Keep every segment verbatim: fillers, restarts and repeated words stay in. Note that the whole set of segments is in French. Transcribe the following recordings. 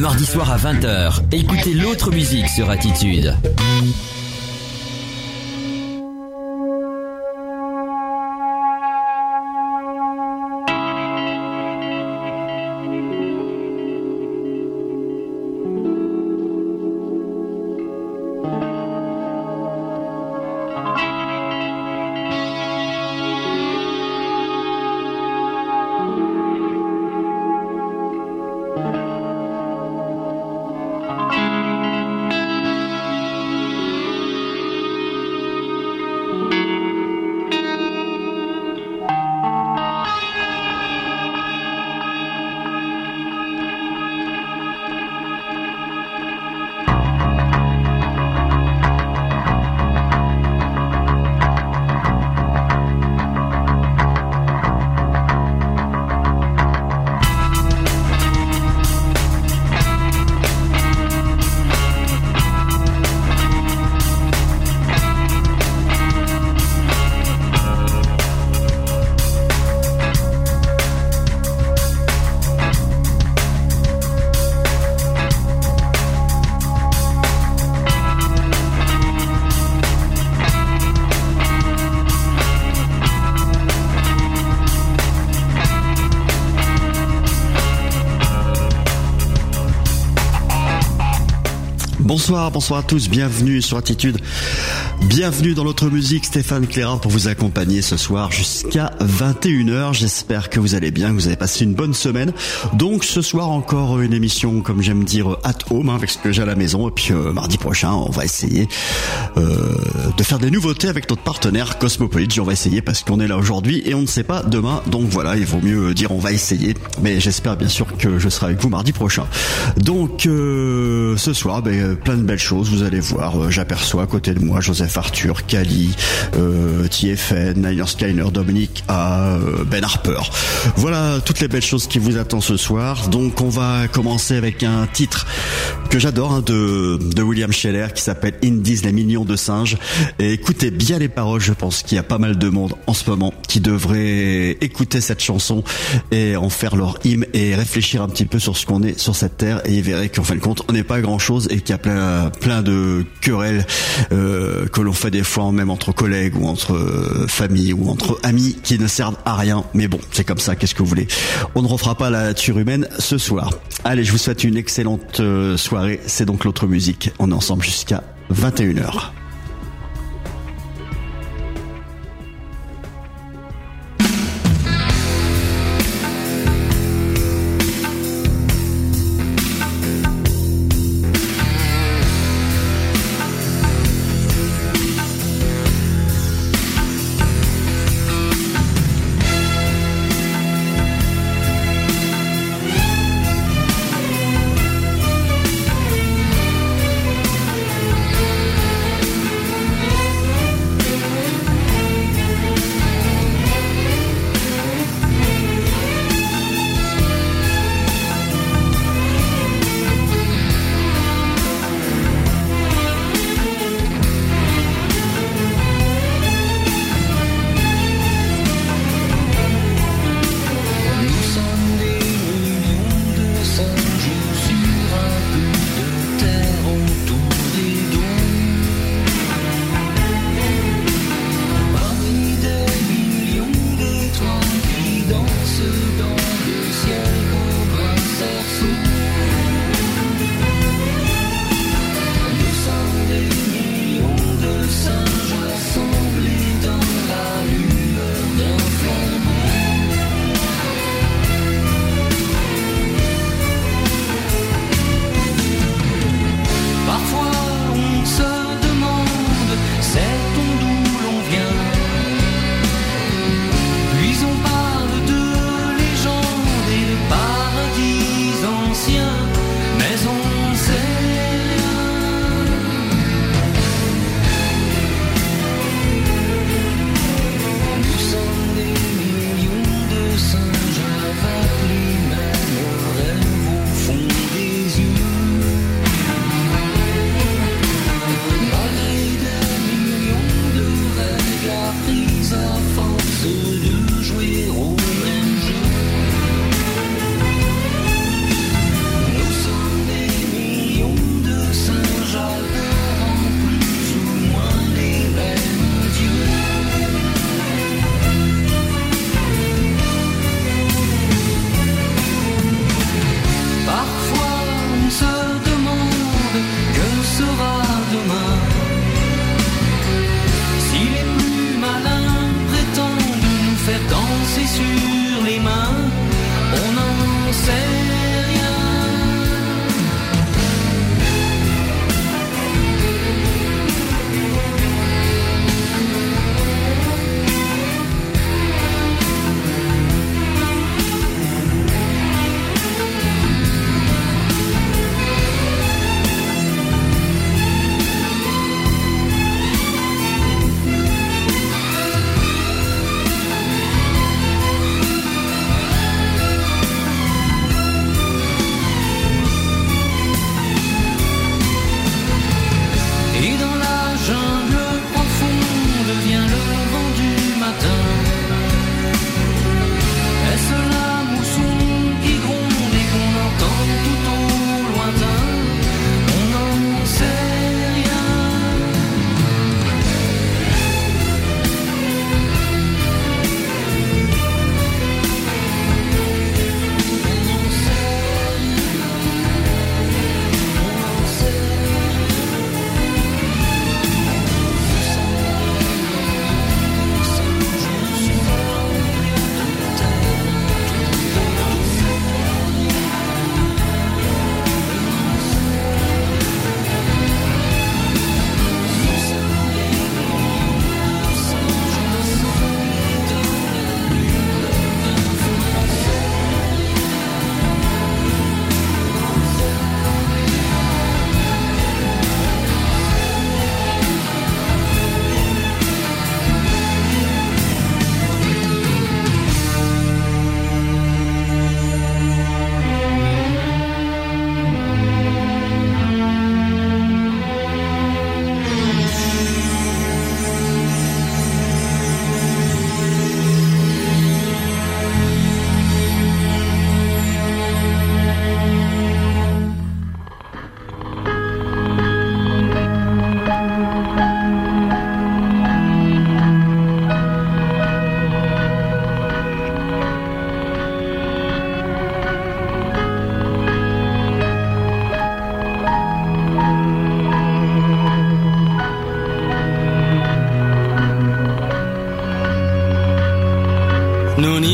mardi soir à vingt heures, écoutez l'autre musique sur Attitude. Bonsoir, bonsoir à tous, bienvenue sur Attitude, bienvenue dans l'autre musique, Stéphane Clérard pour vous accompagner ce soir jusqu'à vingt et une heures, j'espère que vous allez bien, que vous avez passé une bonne semaine. Donc ce soir encore une émission, comme j'aime dire, at home, hein, avec ce que j'ai à la maison, et puis euh, mardi prochain on va essayer euh, de faire des nouveautés avec notre partenaire Cosmopolite, on va essayer parce qu'on est là aujourd'hui et on ne sait pas demain, donc voilà, il vaut mieux dire on va essayer, mais j'espère bien sûr que je serai avec vous mardi prochain. Donc euh, ce soir, ben, plein de belles choses, vous allez voir, euh, j'aperçois à côté de moi Joseph Arthur, Kali, euh, T F N, Niner Skyner, Dominique A, euh, Ben Harper. Voilà toutes les belles choses qui vous attendent ce soir. Donc on va commencer avec un titre que j'adore, hein, de, de William Scheller qui s'appelle Indies, les millions de singes. Et écoutez bien les paroles, je pense qu'il y a pas mal de monde en ce moment qui devrait écouter cette chanson et en faire leur hymne et réfléchir un petit peu sur ce qu'on est sur cette terre, et ils verraient qu'en fin de compte on n'est pas grand chose et qu'il y a plein, plein de querelles euh, que l'on fait des fois même entre collègues ou entre euh, familles ou entre amis qui ne servent à rien, mais bon c'est comme ça, qu'est-ce que vous voulez, on ne refera pas la nature humaine ce soir. Allez, je vous souhaite une excellente euh, soirée, c'est donc l'autre musique, on est ensemble jusqu'à vingt et une heures. Thank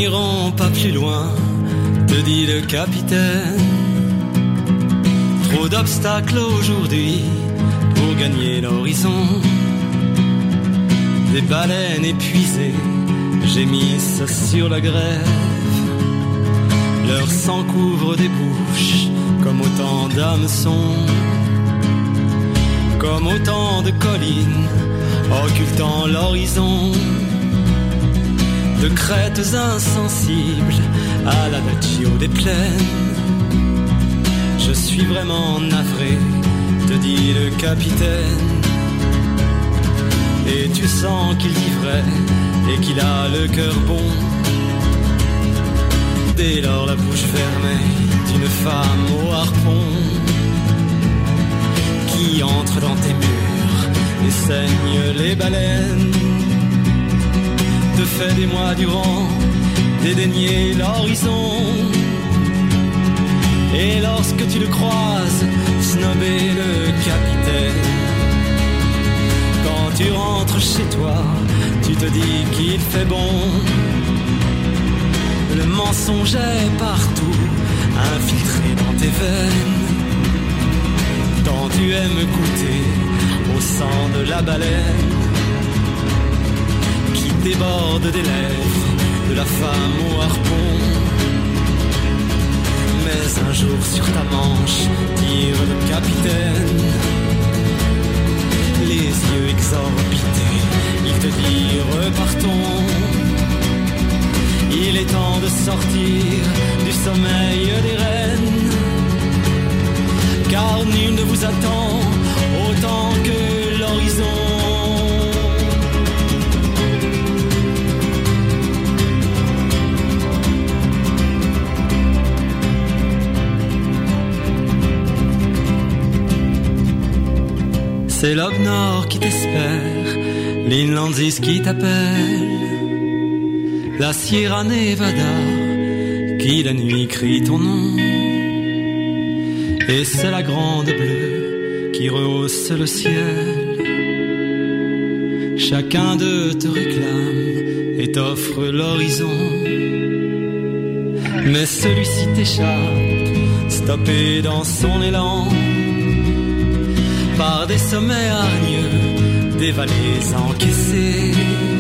n'irons pas plus loin, te dit le capitaine. Trop d'obstacles aujourd'hui pour gagner l'horizon. Des baleines épuisées gémissent sur la grève. Leur sang couvre des bouches comme autant d'hameçons, comme autant de collines occultant l'horizon, de crêtes insensibles à l'adagio des plaines. Je suis vraiment navré, te dit le capitaine. Et tu sens qu'il dit vrai et qu'il a le cœur bon. Dès lors la bouche fermée d'une femme au harpon, qui entre dans tes murs et saigne les baleines, te fait des mois durant dédaigner l'horizon. Et lorsque tu le croises, snobber le capitaine, quand tu rentres chez toi, tu te dis qu'il fait bon. Le mensonge est partout, infiltré dans tes veines. Tant tu aimes goûter au sang de la baleine, qui déborde des lèvres de la femme au harpon. Mais un jour sur ta manche tire le capitaine, les yeux exorbités, il te dit repartons. Il est temps de sortir du sommeil des reines, car nul ne vous attend autant que l'horizon. C'est l'Aube Nord qui t'espère, l'Inlandsis qui t'appelle, la Sierra Nevada qui la nuit crie ton nom. Et c'est la grande bleue qui rehausse le ciel. Chacun d'eux te réclame et t'offre l'horizon. Mais celui-ci t'échappe, stoppé dans son élan, par des sommets hargneux, des vallées encaissées,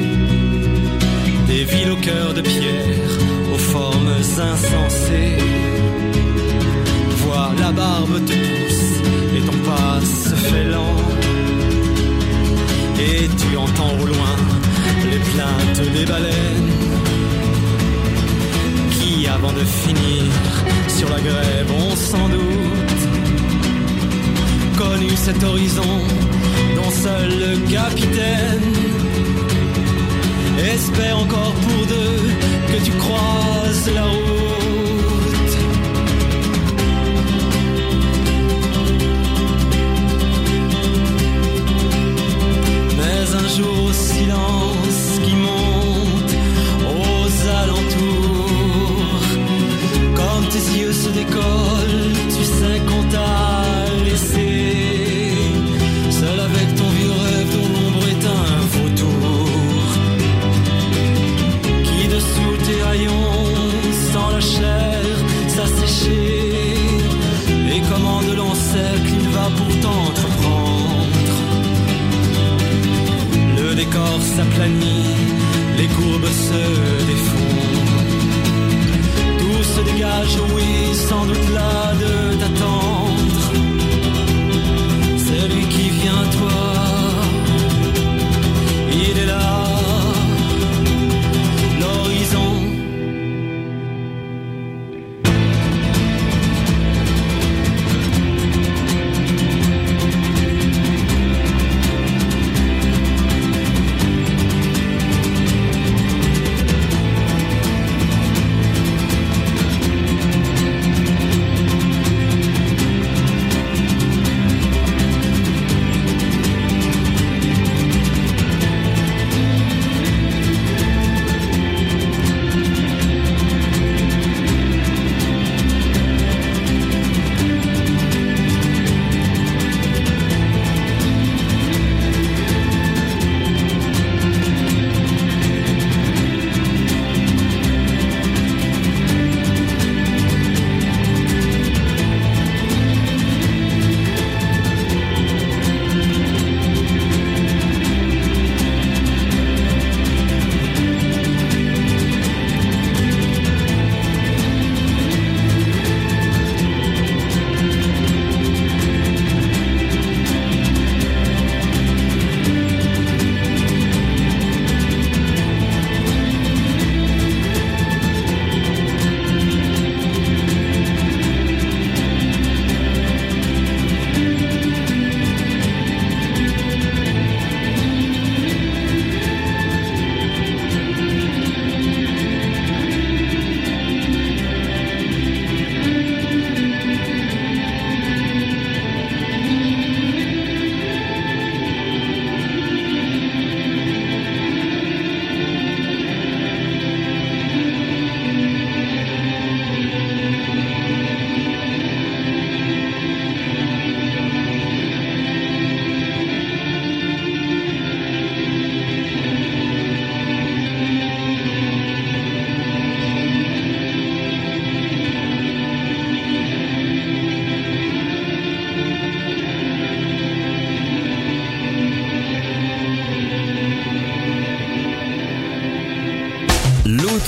des villes au cœur de pierre, aux formes insensées. Vois la barbe te pousse et ton pas se fait lent, et tu entends au loin les plaintes des baleines, qui avant de finir sur la grève ont sans doute connu cet horizon dont seul le capitaine espère encore pour deux que tu croises la route. Mais un jour au silence qui monte aux alentours, comme tes yeux se décollent, tu sais qu'on t'a laissé seul avec ton vieux rêve dont l'ombre est un vautour, qui dessous tes haillons sans la chair s'assécher, et commande l'encercle il va pourtant entreprendre. Le décor s'aplanit, les courbes se défont, tout se dégage, oui, sans doute là de t'attendre. Celui qui vient à toi, il est là, l'horizon.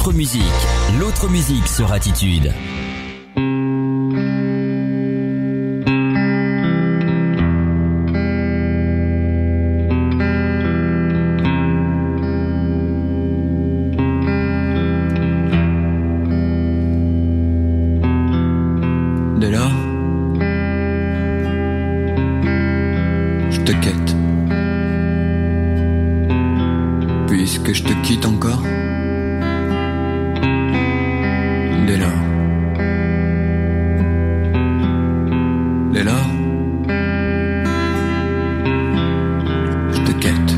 l'autre musique. L'autre musique sur Attitude. Dès lors, je te quête. Puisque je te quitte encore. Dès lors, dès lors, je te quête.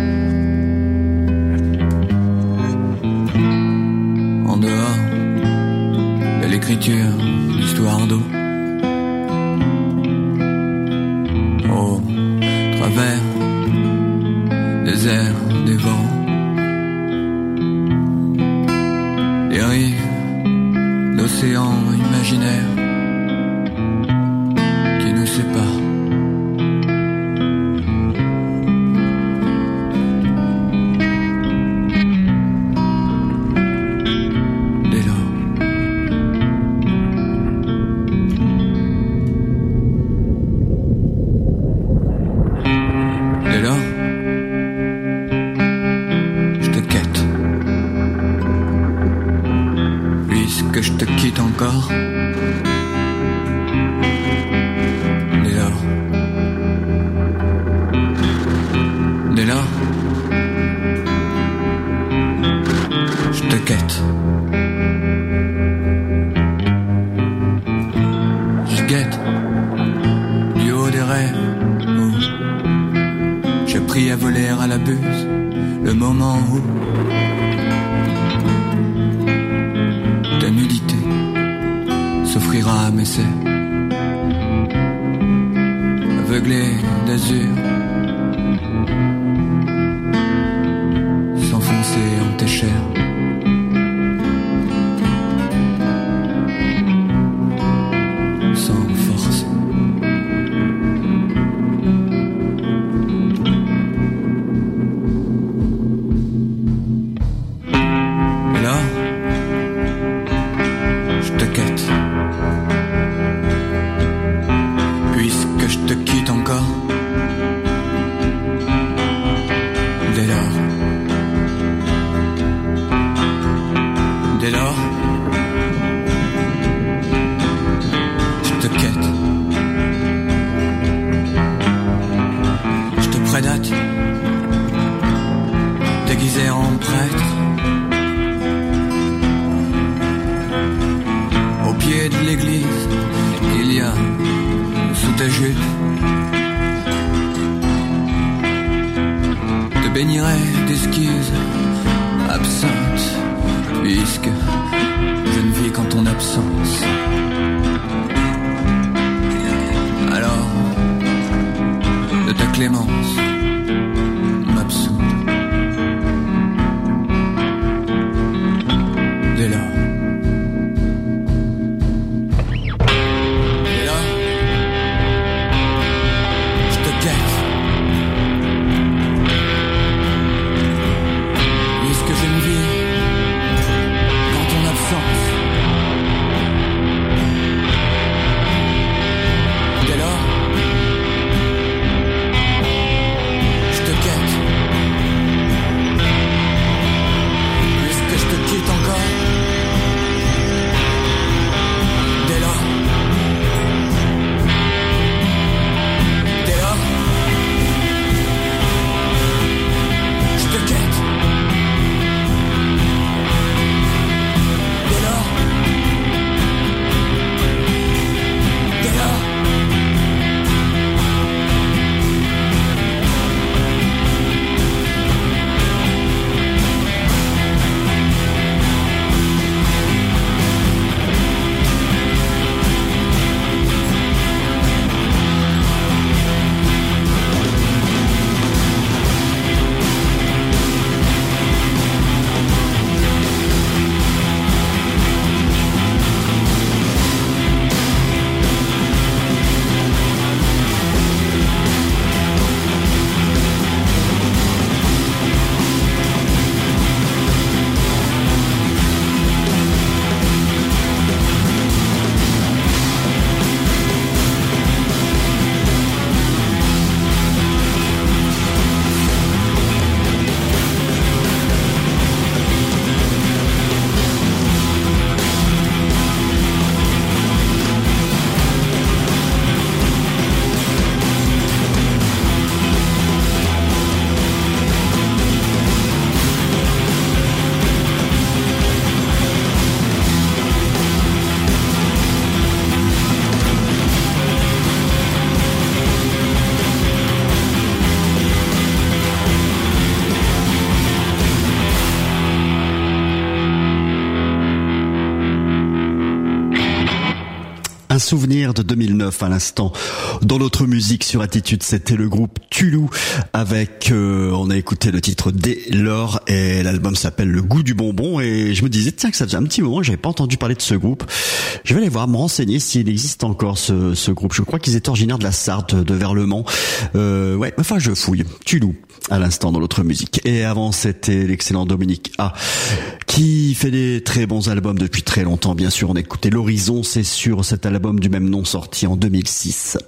En dehors de l'écriture d'histoire d'eau, au travers des airs, des vents, des rives d'océans imaginaires qui nous séparent. Dès lors, dès lors, je te quête. Puisque je te quitte encore. Dès lors, dès lors, je te quête. Je guette du haut des rêves où j'ai pris à voler à la buse le moment où ta nudité s'offrira à mes serres, aveuglé d'azur, s'enfoncer en tes chairs. Sans force. Et là, je te quête. Puisque je te quitte encore. Dès lors, dès lors, je te quête. Je te prédate, déguisé en prêtre. Au pied de l'église, il y a sous ta jupe, te bénirai d'excuses absentes, puisque je ne vis qu'en ton absence. Alors, de ta clémence, m'absous. Dès lors, dès lors, je te quête. Puisque je ne vis qu'en ton absence. Dès lors, Un souvenir de deux mille neuf à l'instant. Dans notre musique sur Attitude, c'était le groupe Tulou avec, euh, on a écouté le titre Dès lors et l'album s'appelle Le goût du bonbon et je me disais tiens que ça faisait un petit moment que j'avais pas entendu parler de ce groupe. Je vais aller voir, me renseigner s'il existe encore ce, ce groupe. Je crois qu'ils étaient originaires de la Sarthe, de vers le Mans. Euh, ouais, enfin je fouille. Tulou à l'instant dans notre musique. Et avant c'était l'excellent Dominique A qui fait des très bons albums depuis très longtemps. Bien sûr, on a écouté L'Horizon, c'est sur cet album du même nom sorti en deux mille six.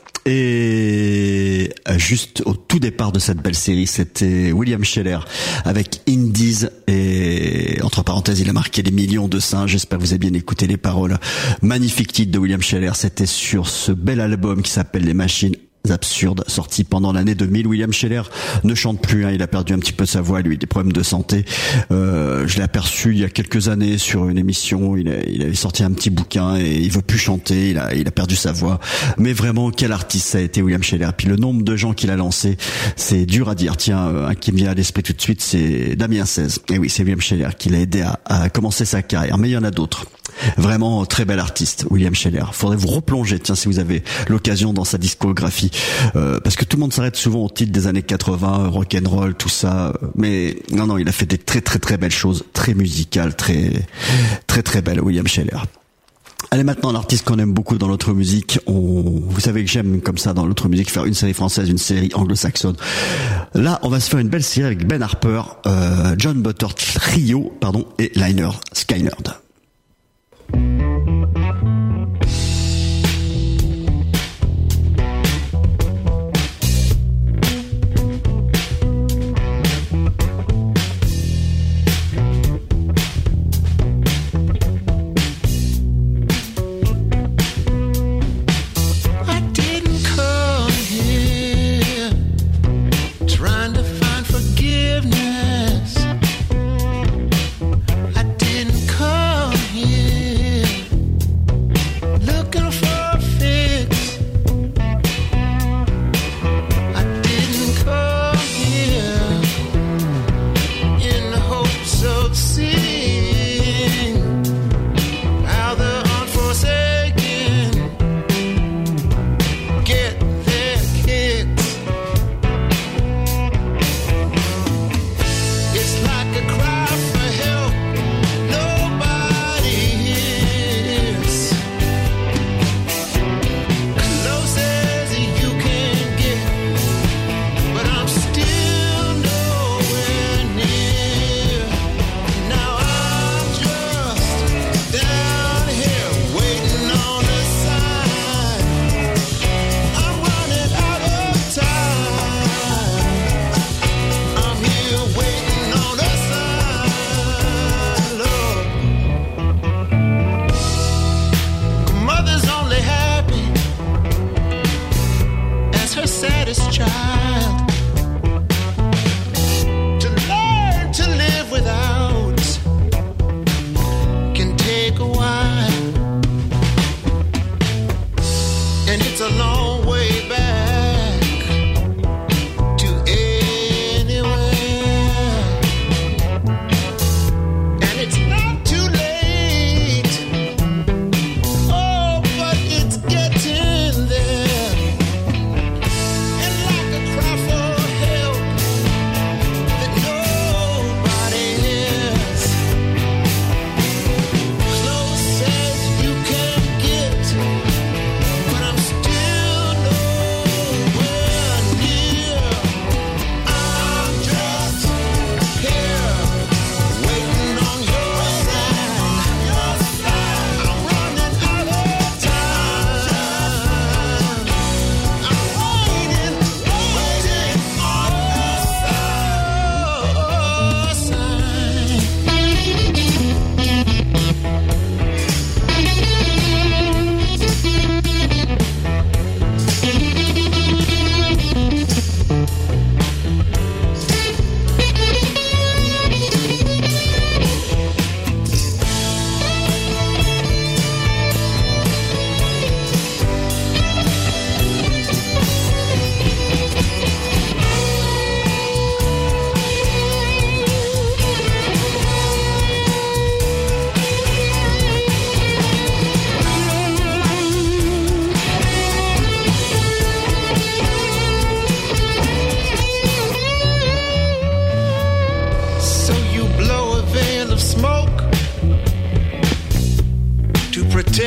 Et juste au tout départ de cette belle série, c'était William Scheller avec Indies et entre parenthèses, il a marqué des millions de seins. J'espère que vous avez bien écouté les paroles. Magnifique titre de William Scheller, c'était sur ce bel album qui s'appelle Les Machines Absurdes, sorti pendant l'année deux mille. William Scheller ne chante plus, hein, il a perdu un petit peu sa voix, lui, des problèmes de santé. Euh, je l'ai aperçu il y a quelques années sur une émission, il, a, il avait sorti un petit bouquin et il veut plus chanter, il a, il a perdu sa voix. Mais vraiment, quel artiste ça a été William Scheller. Puis le nombre de gens qu'il a lancé, c'est dur à dire. Tiens, un qui me vient à l'esprit tout de suite, c'est Damien seize. Et oui, c'est William Scheller qui l'a aidé à, à commencer sa carrière. Mais il y en a d'autres. Vraiment très bel artiste, William Scheller. Faudrait vous replonger, tiens, si vous avez l'occasion dans sa discographie, euh, parce que tout le monde s'arrête souvent au titre des années quatre-vingts, rock'n'roll, tout ça. Mais non, non, il a fait des très, très, très belles choses, très musicales, très, très, très belles, William Scheller. Allez, maintenant, l'artiste qu'on aime beaucoup dans notre musique. On, vous savez que j'aime comme ça dans notre musique faire une série française, une série anglo-saxonne. Là, on va se faire une belle série avec Ben Harper, euh, John Butter Trio, pardon, et Liner Skynyrd. Cry for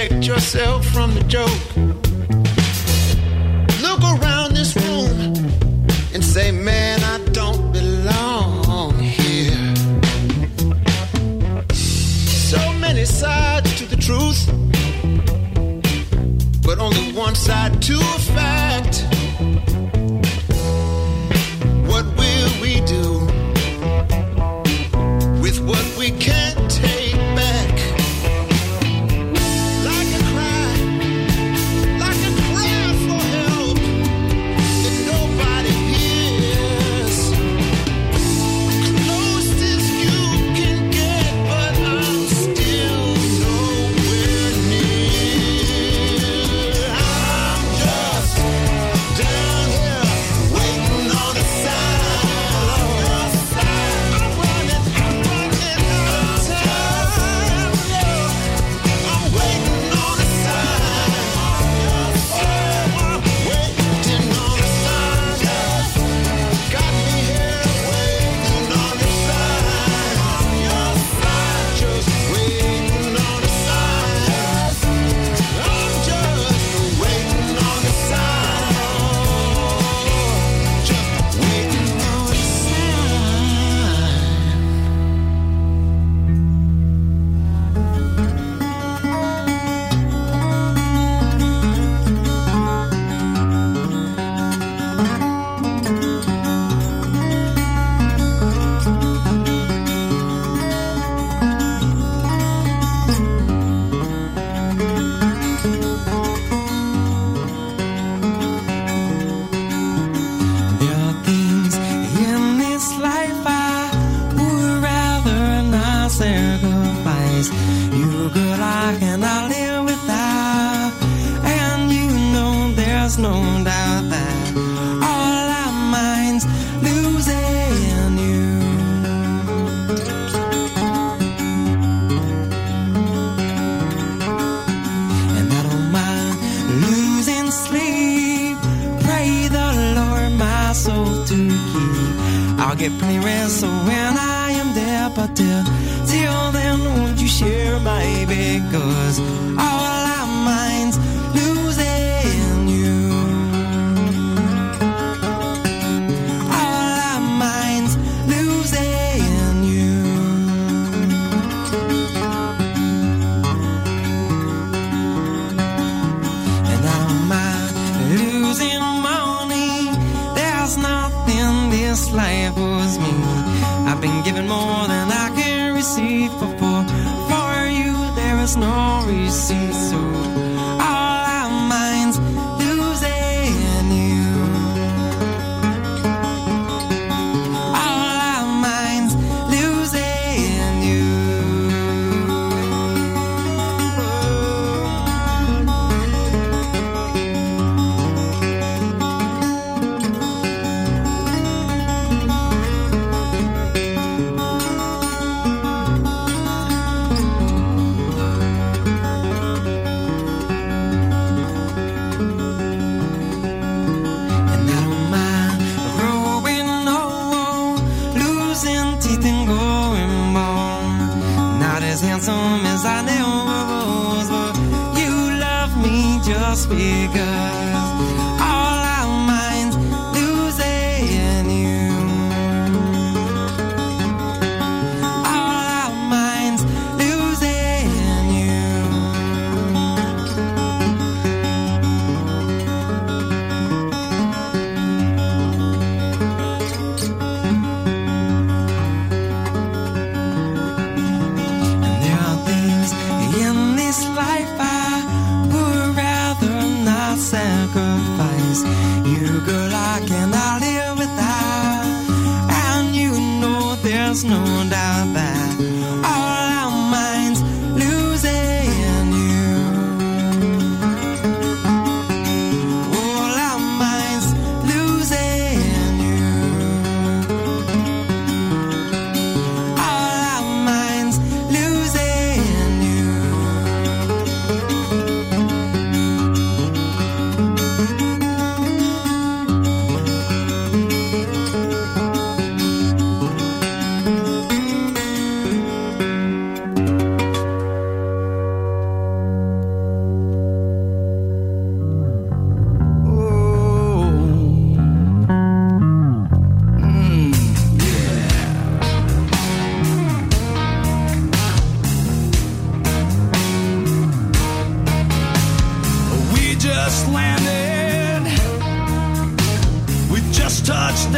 disconnect yourself from the joke. Look around this room and say, man, I don't belong here. So many sides to the truth, but only one side to a fact. What will we do with what we can't take back? Like a cry, like a cry for help that nobody hears. Closest you can get, but I'm still nowhere near. I'm just down here waiting on the side. I'm running, I'm running out of time. I'm waiting on the side. Oh, I'm waiting on the side. Got me here waiting on the side. Just waiting on the side. I'm just waiting on the side. Just waiting on the There are things in this life I would rather not sacrifice. You're good, I cannot live without. And you know there's no doubt that all our minds losing you. And I don't mind losing sleep. Pray the Lord my soul to keep. I'll get plenty rest so when I am there, but till, till then won't you share my baby? 'Cause all our minds losing you. All our minds losing you. And I don't mind losing money. There's nothing this life owes me. I've been given more than I can receive. For, for, for you there is no receipt. So all our minds losing you. All our minds losing you. And I don't mind growing old, losing teeth and going bald. Not as handsome as I never was, but you love me just because. All our minds losing you. All our minds losing you. And there are things in this life I would rather not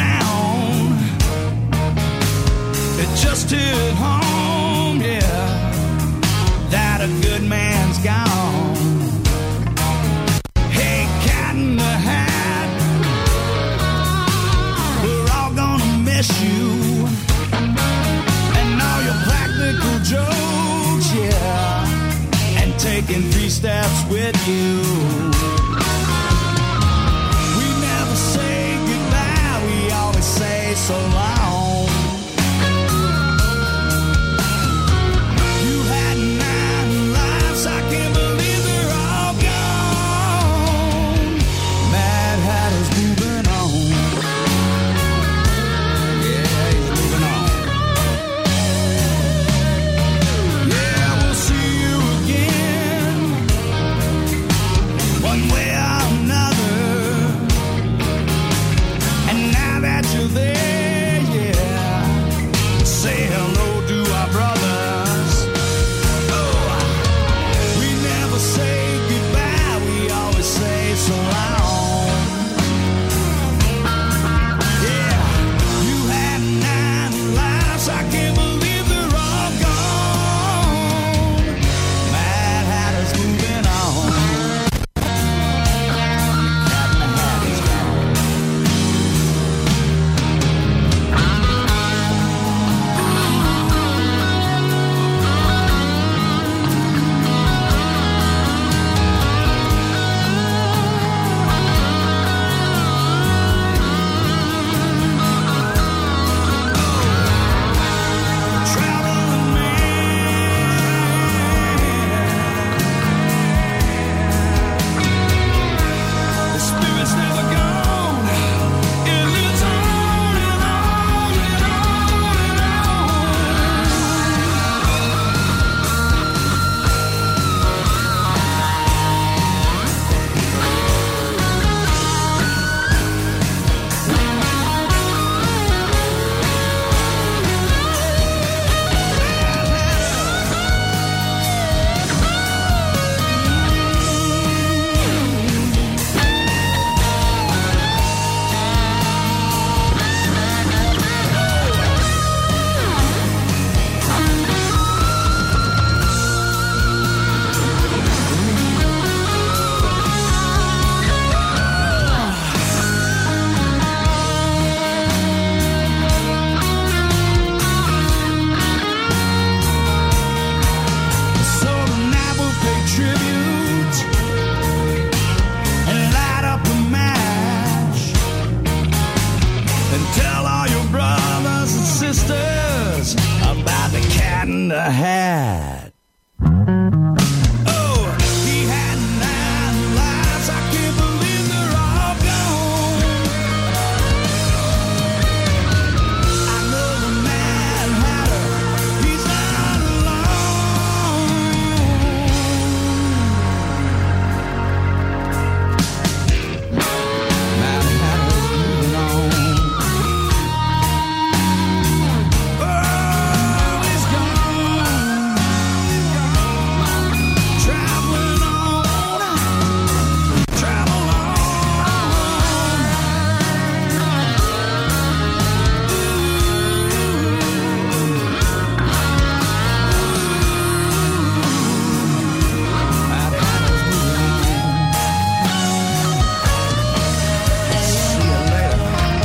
down. It just hit home, yeah, that a good man's gone. Hey, Cat in the Hat, we're all gonna miss you, and all your practical jokes, yeah, and taking three steps with you. We never say goodbye, we always say so long. You had nine lives, I can't believe they're all gone. Mad Hatter's moving on. Yeah, he's moving on. Yeah, we'll see you again, one way or another. And now that you're there, yeah, say hello to our brothers. Oh, we never say goodbye, we always say so long. Yeah, you had nine lives, I can't believe they're all gone. Mad Hatter's moving on. Cat in the Hat is gone. Traveling man, the spirit's never gone. It lives on and on and on and so tonight we'll pay tribute and light up a match and tell all your brothers and sisters about the Cat in the Hat. Oh, he had nine lives, I can't believe they're all gone. I know the Mad Hatter, he's not alone. Mad Hatter's moving on. Oh, he's gone. Traveling on, travel on. Mad Hatter's moving on. See you later.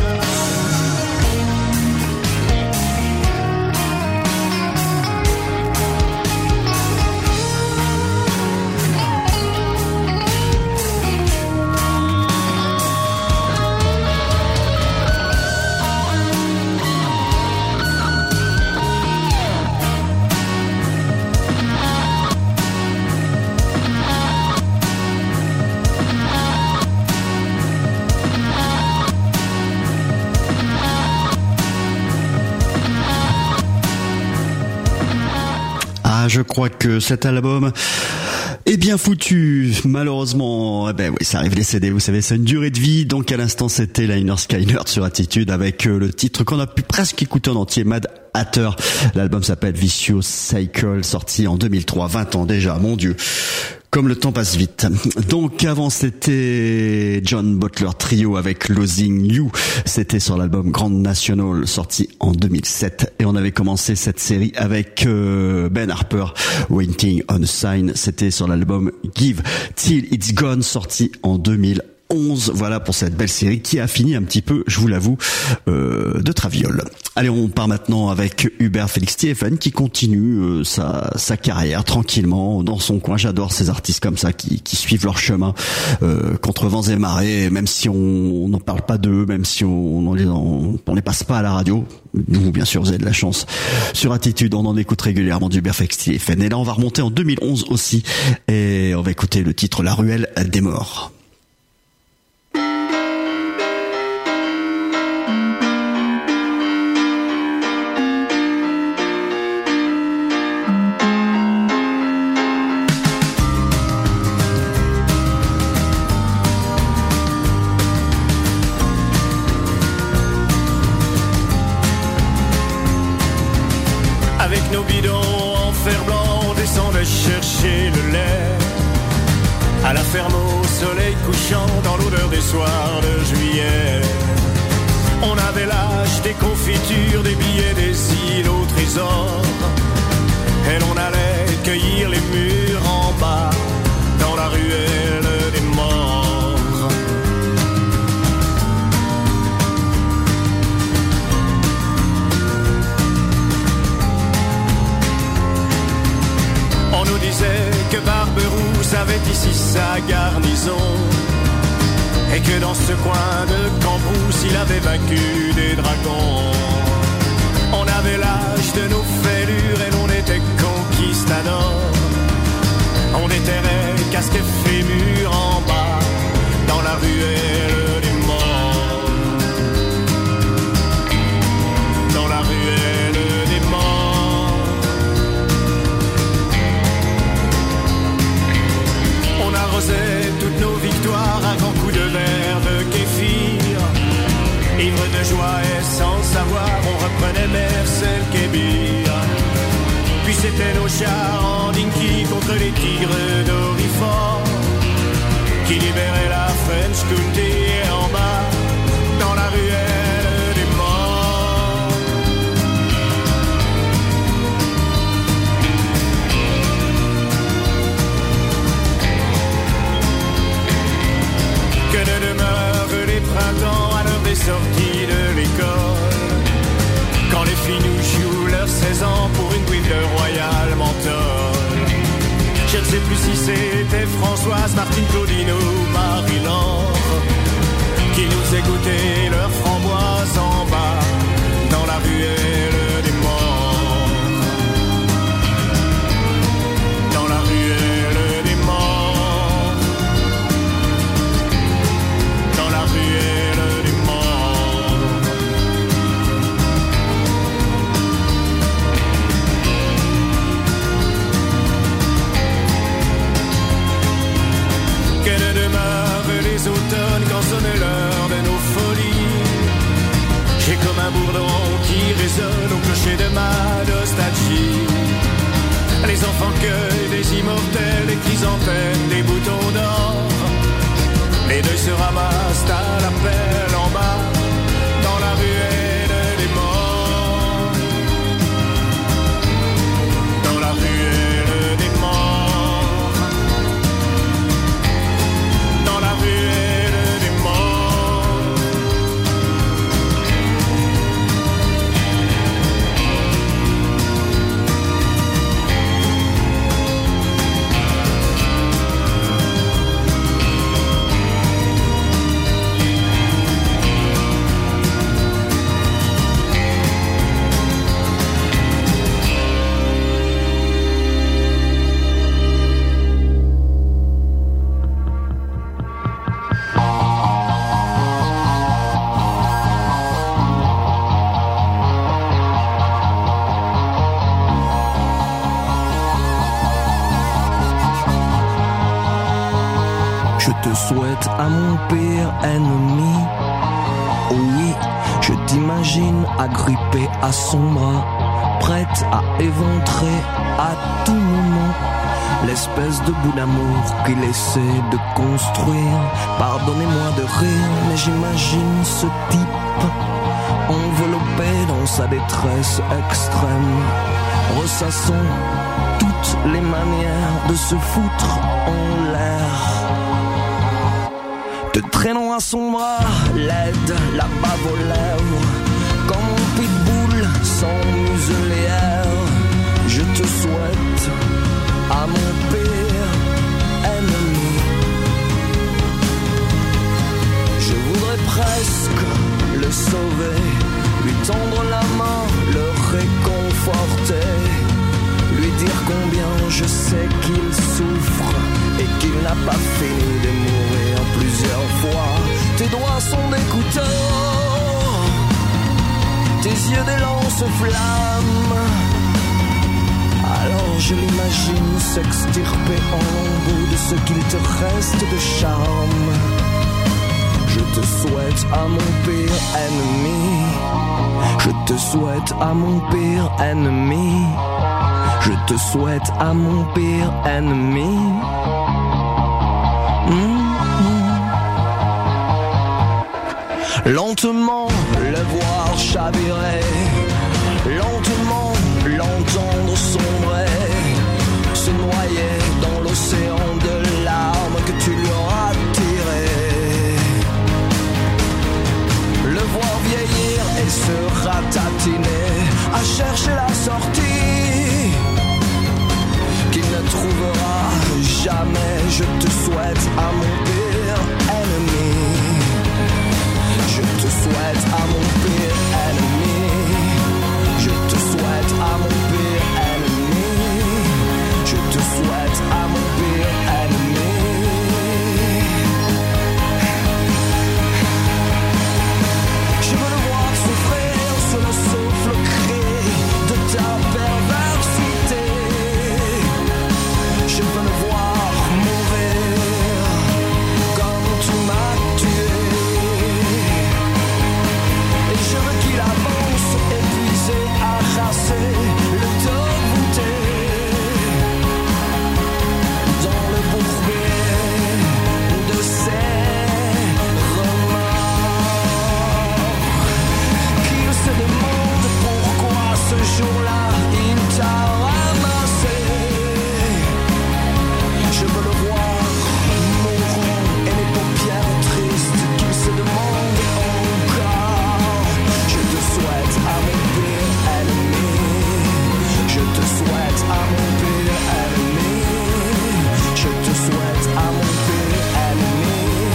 Ah, je crois que cet album est bien foutu. Malheureusement, eh ben oui, ça arrive les C D, vous savez, c'est une durée de vie. Donc à l'instant, c'était Liner Skynyrd sur Attitude avec euh, le titre qu'on a pu presque écouter en entier, Mad Hatter. L'album s'appelle Vicious Cycle, sorti en deux mille trois, vingt ans déjà, mon Dieu. Comme le temps passe vite. Donc avant c'était John Butler Trio avec Losing You. C'était sur l'album Grand National sorti en deux mille sept. Et on avait commencé cette série avec euh, Ben Harper, Waiting on a Sign. C'était sur l'album Give Till It's Gone sorti en deux mille onze. Voilà pour cette belle série qui a fini un petit peu, je vous l'avoue, euh, de traviole. Allez, on part maintenant avec Hubert Félix Stephen qui continue euh, sa, sa carrière tranquillement dans son coin. J'adore ces artistes comme ça qui, qui suivent leur chemin euh, contre vents et marées, même si on n'en parle pas d'eux, même si on on les, on, on les passe pas à la radio. Nous, bien sûr, vous avez de la chance. Sur Attitude, on en écoute régulièrement d'Hubert Félix Stephen. Et là, on va remonter en deux mille onze aussi et on va écouter le titre La Ruelle des Morts. Chercher le lait à la ferme au soleil couchant dans l'odeur des soirs de juillet. On avait l'âge des confitures, des billets, des îles au trésor. Et l'on allait cueillir les murs en bas dans la ruelle des morts. On nous disait que Barberousse avait ici sa garnison et que dans ce coin de Cambrousse il avait vaincu des dragons. On avait l'âge de nos fêlures et l'on était conquistadors. On déterrait casque et fémur en bas dans la ruelle des morts. Dans la ruelle des morts. On arrosait toutes nos victoires à grands coups de verre de kéfir. Ivre de joie et sans savoir, on reprenait Mercel Kébir. Puis c'était nos chars en dinky contre les tigres d'Orifort qui libéraient la French County et en bas dans la ruelle des morts. Que ne demeurent les printemps à l'heure des sorties de l'école, quand les filles nous jouent leurs seize ans pour une bouille de Royal Menthol. Je ne sais plus si c'était Françoise, Martine, Claudine ou Marie-Laure qui nous écoutaient leurs framboises en bas dans la ruelle des morts. Dans la ruelle des morts. Dans la ruelle des morts. Que ne demeurent les automnes quand sonne l'heure de nos folies. J'ai comme un bourdon qui résonne au clocher de ma nostalgie. Les enfants cueillent des immortels, des chrysanthèmes, des boutons d'or. Les deuils se ramassent à l'appel en bas dans la ruelle des morts. Dans la ruelle des morts. Dans la ruelle des morts. Je te souhaite à mon pire ennemi. Oh oui, je t'imagine agrippé à son bras, prête à éventrer à tout moment l'espèce de bout d'amour qu'il essaie de construire. Pardonnez-moi de rire, mais j'imagine ce type enveloppé dans sa détresse extrême, ressassant toutes les manières de se foutre en l'air, te traînant à son bras, l'aide, la bave aux lèvres, comme mon pitbull sans muselière. Je te souhaite à mon pire ennemi. Je voudrais presque le sauver, lui tendre la main, le réconforter, lui dire combien je sais qu'il souffre et qu'il n'a pas fini de mourir plusieurs fois. Tes doigts sont des couteaux, tes yeux des lance-flammes. Alors je l'imagine s'extirper en lambeaux de ce qu'il te reste de charme. Je te souhaite à mon pire ennemi, je te souhaite à mon pire ennemi, je te souhaite à mon pire ennemi. Mmh. Lentement le voir chavirer, lentement l'entendre sombrer, se noyer dans l'océan de larmes que tu lui auras tirées. Le voir vieillir et se ratatiner, à chercher la sortie qu'il ne trouvera jamais. Je te souhaite à mon pire ennemi, je te souhaite à mon pire ennemi, je te souhaite à mon pire ennemi, je te souhaite à mon pire ennemi. Je veux le voir souffrir sous le souffle cri de ta perversité. Je veux le voir mourir comme tu m'as tué. Et je veux qu'il avance épuisé, arrasé, le dos voûté dans le bourbier de ses remords. Qu'il se demande pourquoi ce jour-là il t'a ramassé. Je veux le voir mourant et les paupières tristes, qu'il se demande encore. Je te souhaite à mon pire ennemi, je te souhaite à mon pire ennemi, je te souhaite à mon pire ennemi.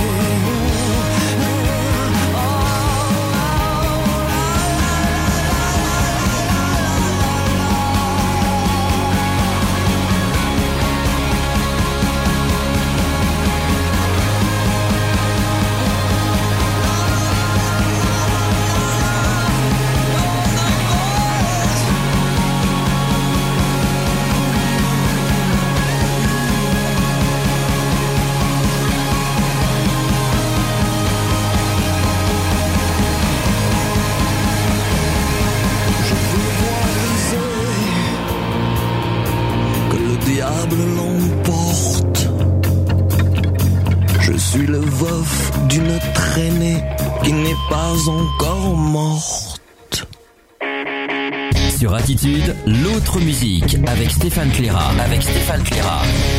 Je veux voir briser, que le diable l'emporte. Je suis le veuf d'une traînée qui n'est pas encore morte. Sur Attitude, l'autre musique avec Stéphane Clérat. Avec Stéphane Clérat.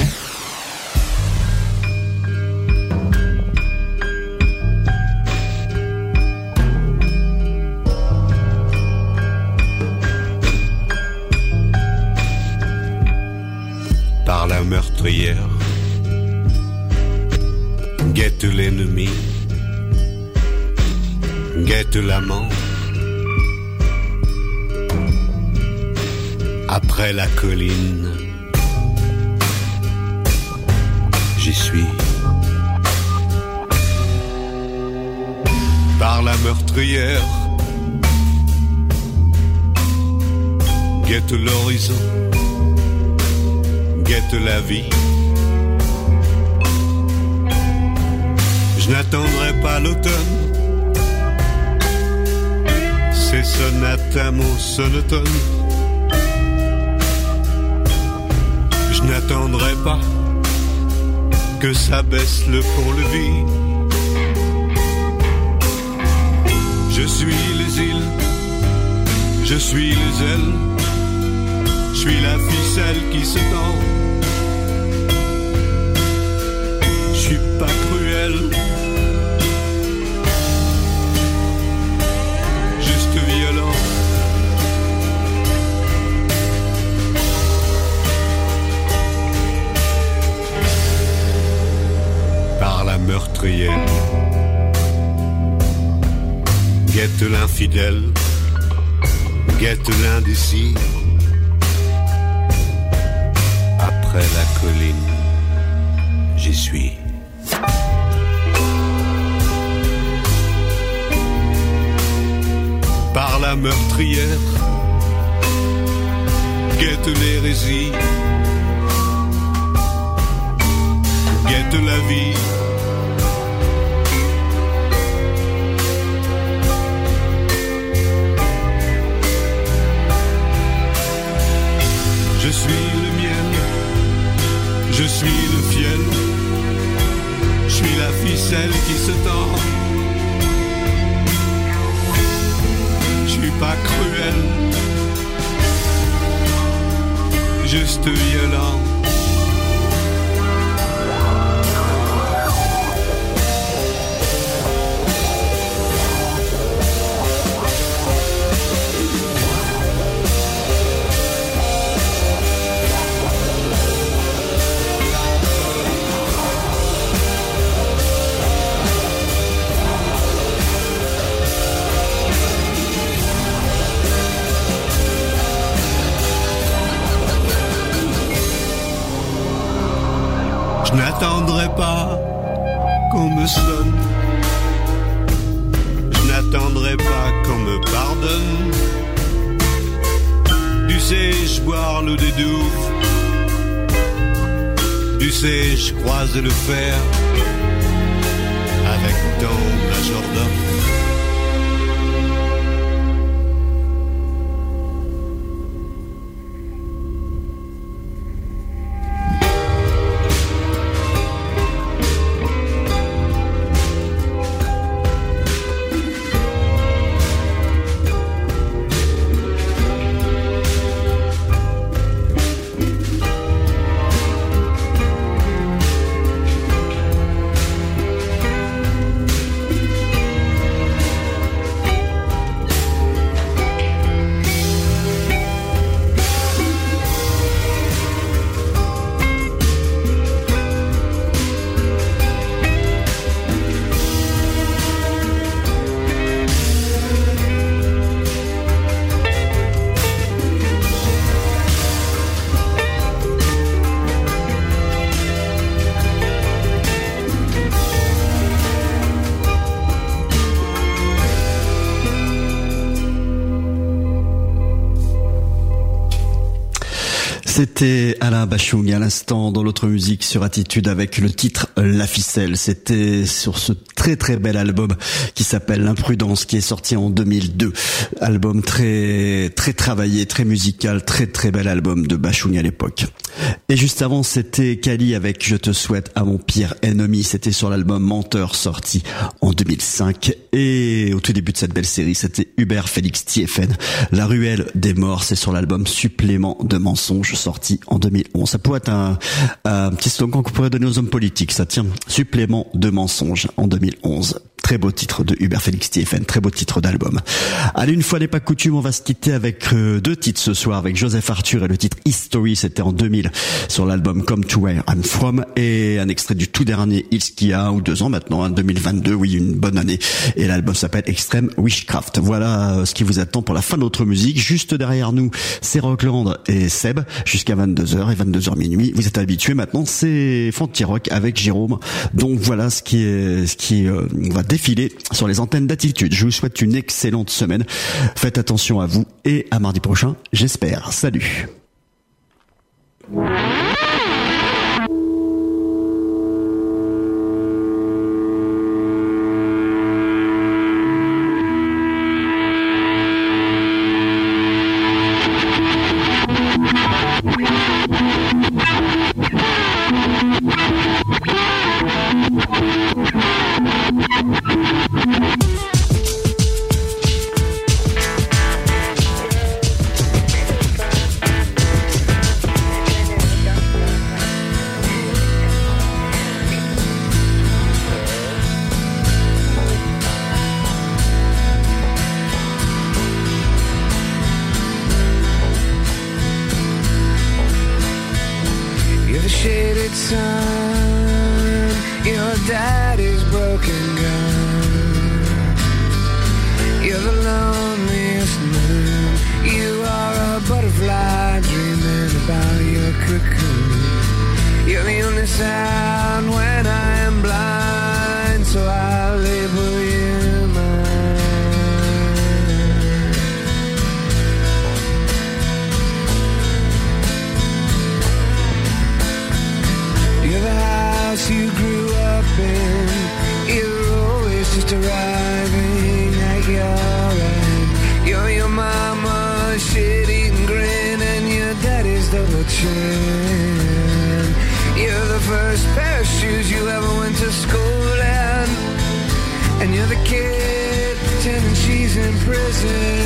Par la meurtrière, guette l'ennemi, guette l'amant. Après la colline, j'y suis. Par la meurtrière, guette l'horizon, guette la vie. Je n'attendrai pas l'automne, ces sonates à mon sonotone. Je Je n'attendrai pas que ça baisse le pont-levis. Je suis les îles, je suis les ailes, je suis la ficelle qui se tend. Je suis pas cruel, juste violent. Par la meurtrière, guette l'infidèle, guette l'indécis. Après la colline, j'y suis. Par la meurtrière, guette l'hérésie, guette la vie. Je suis le miel, je suis le fiel, je suis la ficelle qui se tend. Je suis pas cruel, juste violent. Je n'attendrai pas qu'on me sonne, je n'attendrai pas qu'on me pardonne. Du sais-je boire l'eau des douves, du sais-je croiser le fer avec ton majordome. C'était Alain Bachung à l'instant dans l'autre musique sur Attitude avec le titre La Ficelle. C'était sur ce très très bel album qui s'appelle L'Imprudence, qui est sorti en deux mille deux. Album très très travaillé, très musical, très très bel album de Bachung à l'époque. Et juste avant, c'était Kali avec Je te souhaite à mon pire ennemi. C'était sur l'album Menteur sorti en deux mille cinq. Et au tout début de cette belle série, c'était Hubert Félix Thieffen. La ruelle des morts, c'est sur l'album Supplément de mensonges sorti en deux mille onze. Ça pourrait être un, un petit slogan qu'on pourrait donner aux hommes politiques. Ça tient, Supplément de mensonges en deux mille onze. Très beau titre de Hubert Félix Thieffen, très beau titre d'album. Allez, une fois n'est pas coutume, on va se quitter avec euh, deux titres ce soir, avec Joseph Arthur et le titre History, c'était en deux mille sur l'album Come to Where I'm From, et un extrait du tout dernier Ilskia, ou deux ans maintenant, hein, deux mille vingt-deux, oui, une bonne année, et l'album s'appelle Extreme Witchcraft. Voilà euh, ce qui vous attend pour la fin de notre musique. Juste derrière nous, c'est Rockland et Seb, jusqu'à vingt-deux heures et vingt-deux heures minuit. Vous êtes habitués maintenant, c'est Fonty Rock avec Jérôme. Donc voilà ce qui est, ce qui euh, va défiler sur les antennes d'Attitude. Je vous souhaite une excellente semaine. Faites attention à vous et à mardi prochain, j'espère. Salut. We'll be right back. sun, your daddy's broken gun. You're the loneliest moon. You are a butterfly dreaming about your cocoon. You're the only sound when I am blind, so I'll label you mine. You're the house you grew up in. You're always just arriving at your end. You're your mama's shit-eating grin and your daddy's double chin. You're the first pair of shoes you ever went to school in, and you're the kid pretending she's in prison.